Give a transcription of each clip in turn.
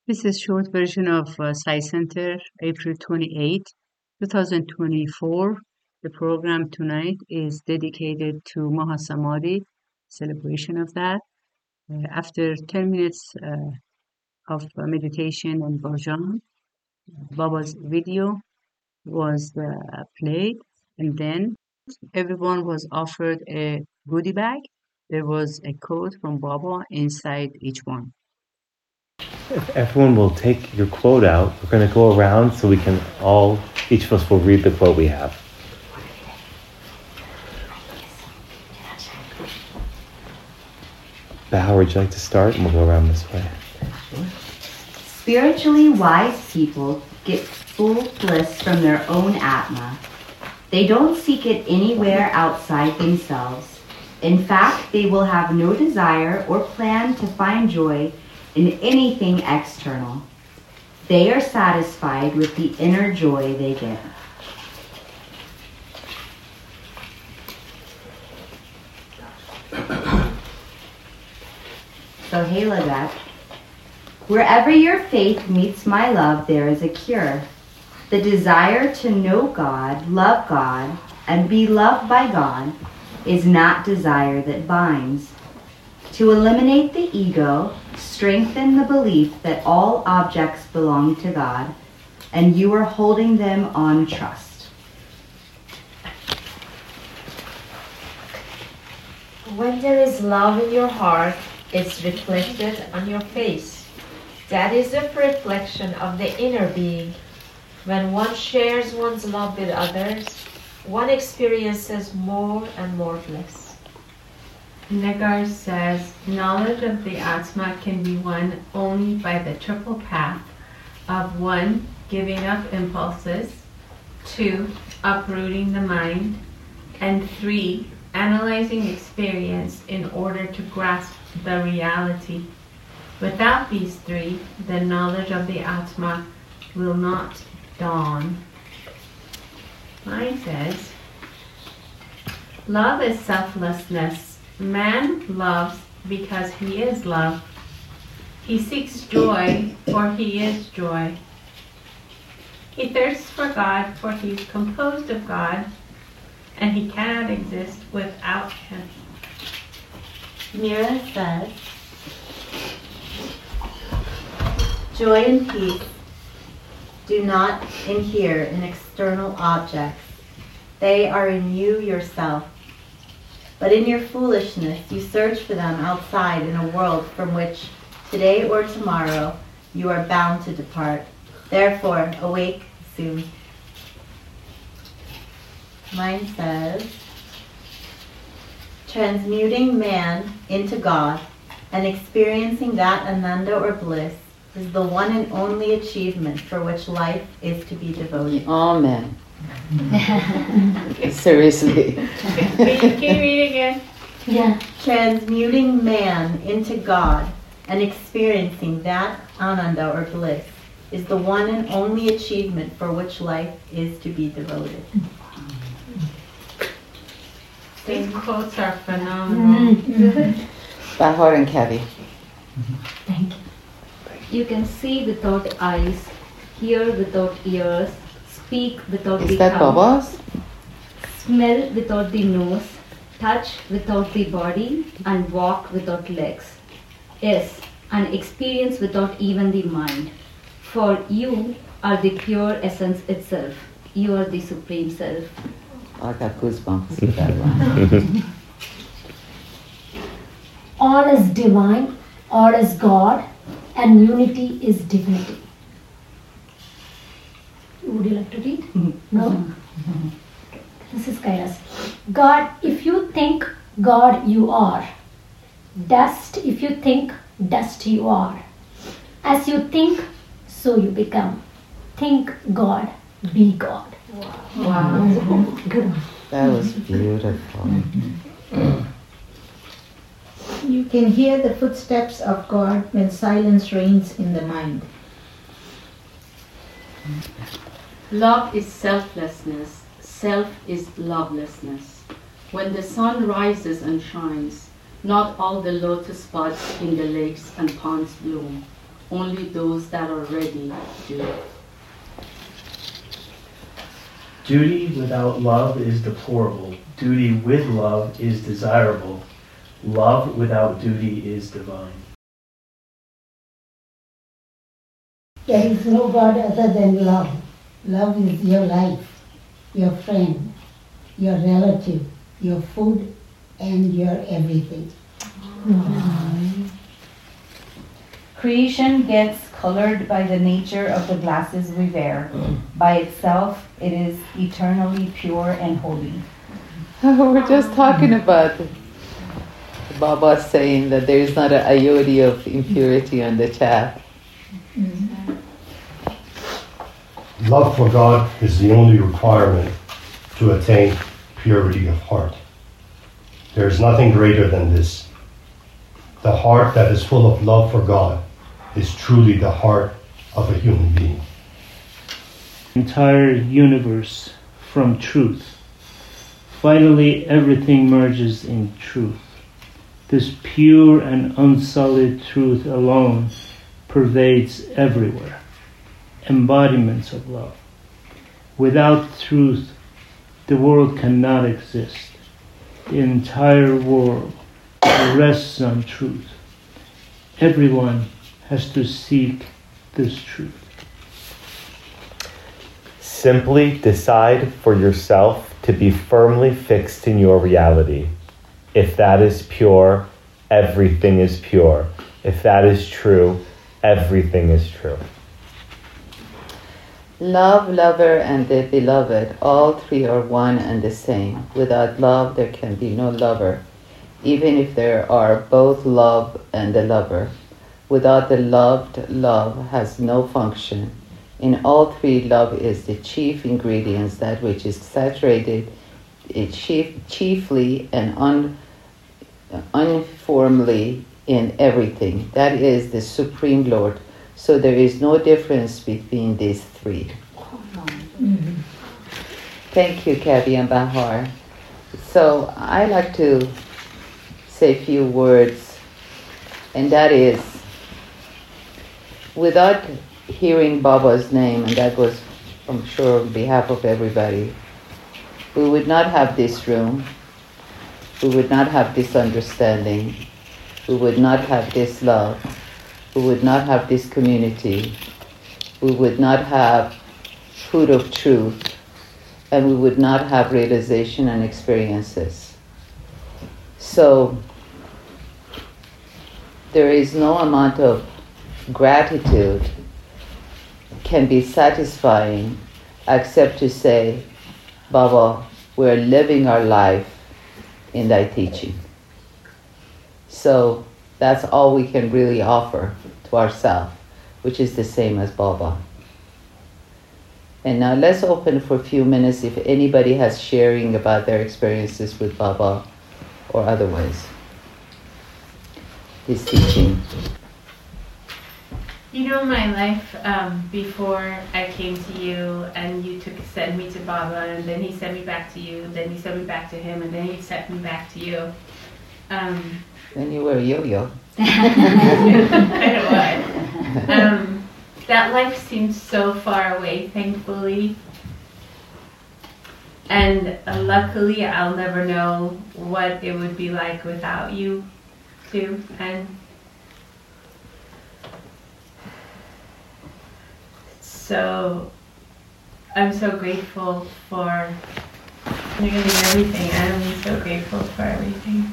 This is short version of Sai Center, April 28, 2024. The program tonight is dedicated to Mahasamadhi, celebration of that. After 10 minutes of meditation and bhajan, Baba's video was played, and then everyone was offered a goodie bag. There was a quote from Baba inside each one. If everyone will take your quote out, we're going to go around so we can each of us will read the quote we have. Bao, would you like to start? And we'll go around this way. Spiritually wise people get full bliss from their own Atma. They don't seek it anywhere outside themselves. In fact, they will have no desire or plan to find joy in anything external. They are satisfied with the inner joy they get. So, hey Ladette, wherever your faith meets my love, there is a cure. The desire to know God, and be loved by God is not desire that binds. To eliminate the ego, strengthen the belief that all objects belong to God, and you are holding them on trust. When there is love in your heart, it's reflected on your face. That is the reflection of the inner being. When one shares one's love with others, one experiences more and more bliss. Nagar says, knowledge of the Atma can be won only by the triple path of 1. Giving up impulses, 2. Uprooting the mind, and 3. Analyzing experience in order to grasp the reality. Without these 3, the knowledge of the Atma will not dawn. Mine says, love is selflessness. Man loves because he is love. He seeks joy, for he is joy. He thirsts for God, for he is composed of God, and he cannot exist without him. Mira says, joy and peace do not inhere in external objects. They are in you yourself. But in your foolishness, you search for them outside in a world from which, today or tomorrow, you are bound to depart. Therefore, awake soon. Mine says, transmuting man into God and experiencing that ananda or bliss is the one and only achievement for which life is to be devoted. Amen. Seriously. Can you read again? Yeah. Transmuting man into God and experiencing that ananda or bliss is the one and only achievement for which life is to be devoted. These quotes are phenomenal. Bahar and Kavi. Thank you. You can see without eyes, hear without ears, speak without the Is that tongue, Baba's? smell without the nose, touch without the body, and walk without legs. Yes, and experience without even the mind. For you are the pure essence itself. You are the Supreme Self. I got goosebumps with that one. All is divine, all is God, and unity is divinity. Would you like to read? No? Okay. This is Kailas. God, if you think God, you are. Dust, if you think dust, you are. As you think, so you become. Think God, be God. Wow. Good one. That was beautiful. You can hear the footsteps of God when silence reigns in the mind. Love is selflessness. Self is lovelessness. When the sun rises and shines, not all the lotus buds in the lakes and ponds bloom. Only those that are ready do. Duty without love is deplorable. Duty with love is desirable. Love without duty is divine. There is no God other than love. Love is your life, your friend, your relative, your food, and your everything. Creation gets colored by the nature of the glasses we wear. By itself, it is eternally pure and holy. We're just talking about Baba saying that there is not an iota of impurity on the chat. Love for God is the only requirement to attain purity of heart. There is nothing greater than this. The heart that is full of love for God is truly the heart of a human being. Entire universe from truth. Finally, everything merges in truth. This pure and unsullied truth alone pervades everywhere. Embodiments of love. Without truth, the world cannot exist. The entire world rests on truth. Everyone has to seek this truth. Simply decide for yourself to be firmly fixed in your reality. If that is pure, everything is pure. If that is true, everything is true. Love, lover, and the beloved, all three are one and the same. Without love, there can be no lover, even if there are both love and the lover. Without the loved, love has no function. In all three, love is the chief ingredient, that which is saturated chiefly and uniformly in everything. That is the Supreme Lord. So there is no difference between these three. Thank you, Kabi and Bahar. So I like to say a few words, and that is, without hearing Baba's name, and that was, I'm sure, on behalf of everybody, we would not have this room, we would not have this understanding, we would not have this love, we would not have this community, we would not have food of truth, and we would not have realization and experiences. So there is no amount of gratitude can be satisfying except to say, Baba, we're living our life in thy teaching. So that's all we can really offer to ourselves, which is the same as Baba. And now let's open for a few minutes if anybody has sharing about their experiences with Baba or otherwise. His teaching. You know my life before I came to you, and you sent me to Baba, and then he sent me back to you, then you sent me back to him, and then he sent me back to you. Then you were a yo-yo. I know what. That life seems so far away, thankfully. And luckily, I'll never know what it would be like without you, too. And so I'm so grateful for nearly everything. I'm so grateful for everything.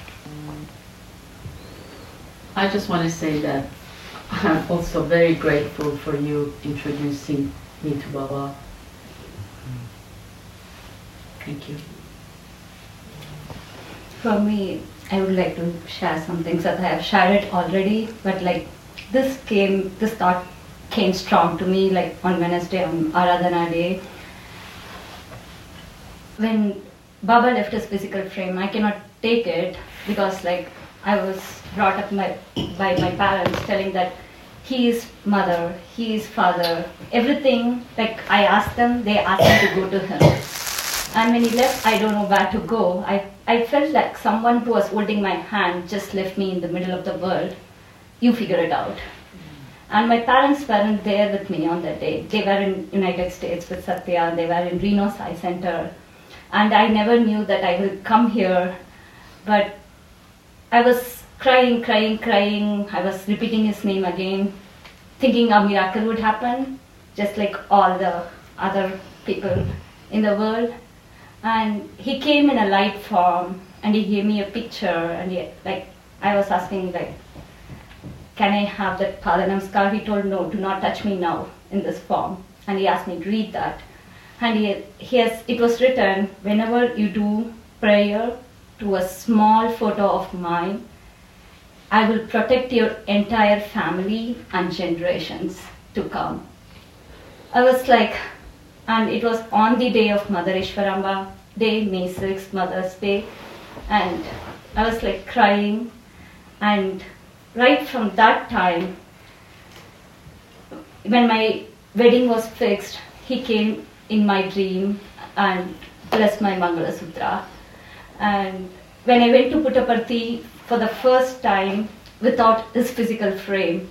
I just want to say that I'm also very grateful for you introducing me to Baba. Thank you. For me, I would like to share something that I have shared it already, but like this thought came strong to me like on Wednesday on Aradhana Day. When Baba left his physical frame, I cannot take it because like I was brought up by my parents telling that he is mother, he is father, everything, like I asked them, they asked me to go to him. And when he left, I don't know where to go. I felt like someone who was holding my hand just left me in the middle of the world. You figure it out. And my parents weren't there with me on that day. They were in United States with Satya. They were in Reno Sai Center. And I never knew that I will come here. But I was crying. I was repeating his name again, thinking a miracle would happen, just like all the other people in the world. And he came in a light form, and he gave me a picture, and I was asking, can I have that Pada Namaskar? He told, no, do not touch me now in this form. And he asked me to read that. And it was written, whenever you do prayer to a small photo of mine, I will protect your entire family and generations to come. I was like, and it was on the day of Mother Ishwaramba Day, May 6th, Mother's Day, and I was like crying. And right from that time, when my wedding was fixed, he came in my dream and blessed my Mangala Sutra. And when I went to Puttaparthi for the first time without his physical frame,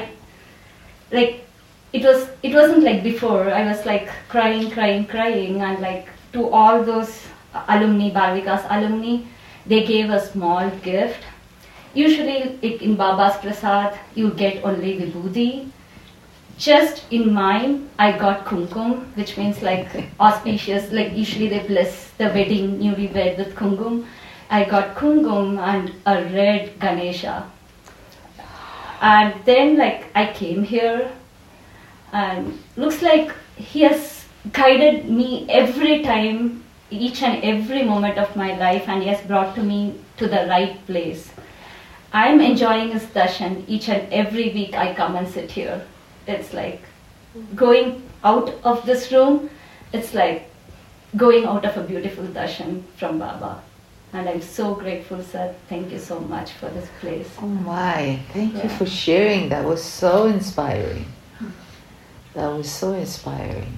it wasn't like before. I was like crying, and to all those alumni, Bal-Vikas alumni, they gave a small gift. Usually in Baba's Prasad, you get only Vibhuti. Just in mine, I got Kumkum, which means auspicious, usually they bless the wedding, newlywed with Kumkum. I got Kumkum and a red Ganesha. And then I came here, and looks like he has guided me every time, each and every moment of my life, and he has brought me to the right place. I'm enjoying his darshan each and every week. I come and sit here. It's like going out of this room, it's like going out of a beautiful darshan from Baba. And I'm so grateful, sir. Thank you so much for this place. Oh my, thank you for sharing. That was so inspiring. That was so inspiring.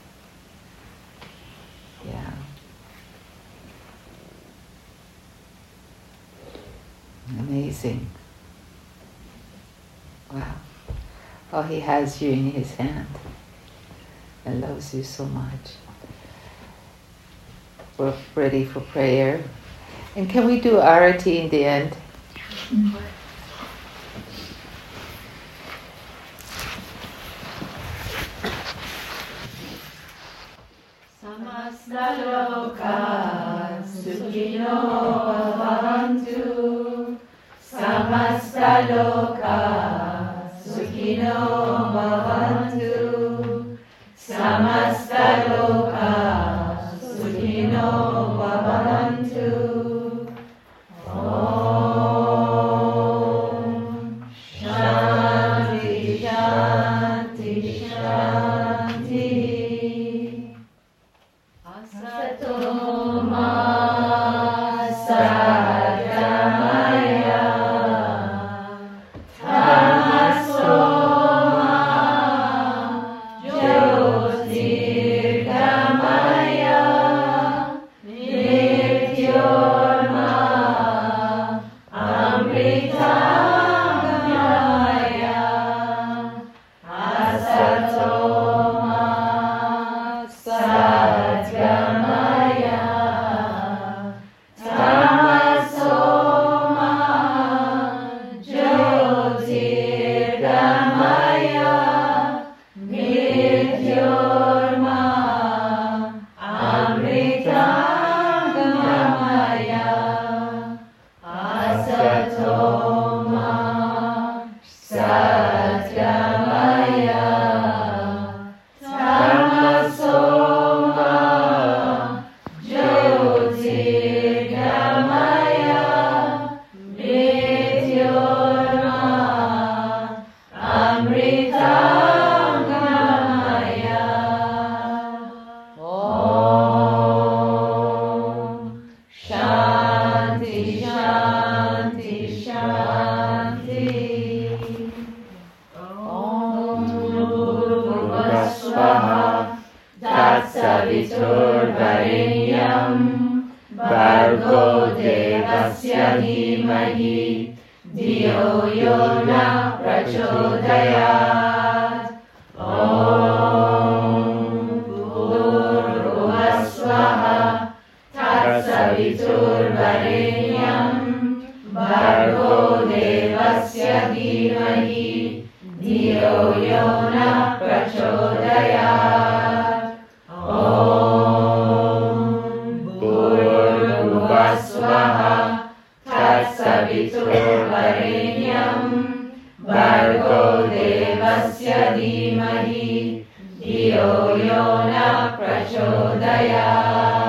Yeah. Amazing. Wow. Oh, he has you in his hand and loves you so much. We're ready for prayer. And can we do Arati in the end? Samasta loka sukhino bhavantu. Samasta loka sukhino bhavantu. Samasta loka sukhino bhavantu. Om Shanti Shanti Shanti. Asatoma Sadgamaya Tamasoma Jyotirgamaya Nityorma Amritamaya Asatoma Sadgamaya Tamasoma Jyotirgamaya Nityorma Amritamaya Asatoma Sadgamaya Tamasoma Jyotirgamaya Nityorma Amritamaya. Om Shanti Shanti Shanti. Om Bhurvasvaha Tatsaviturvarenyam Bhargo Devasya Dhimahi Dhiyo Yo Na प्रचोदयात् ॐ भूर्भुवस्वः तत्सवितुर्वरेण्यं भर्गो देवस्य धीमहि धियो यो नः प्रचोदयात् ॐ भूर्भुवस्वः तत्सवितुर्वरेण्यं भर्गो देवस्य धीमहि धियो यो नः प्रचोदयात्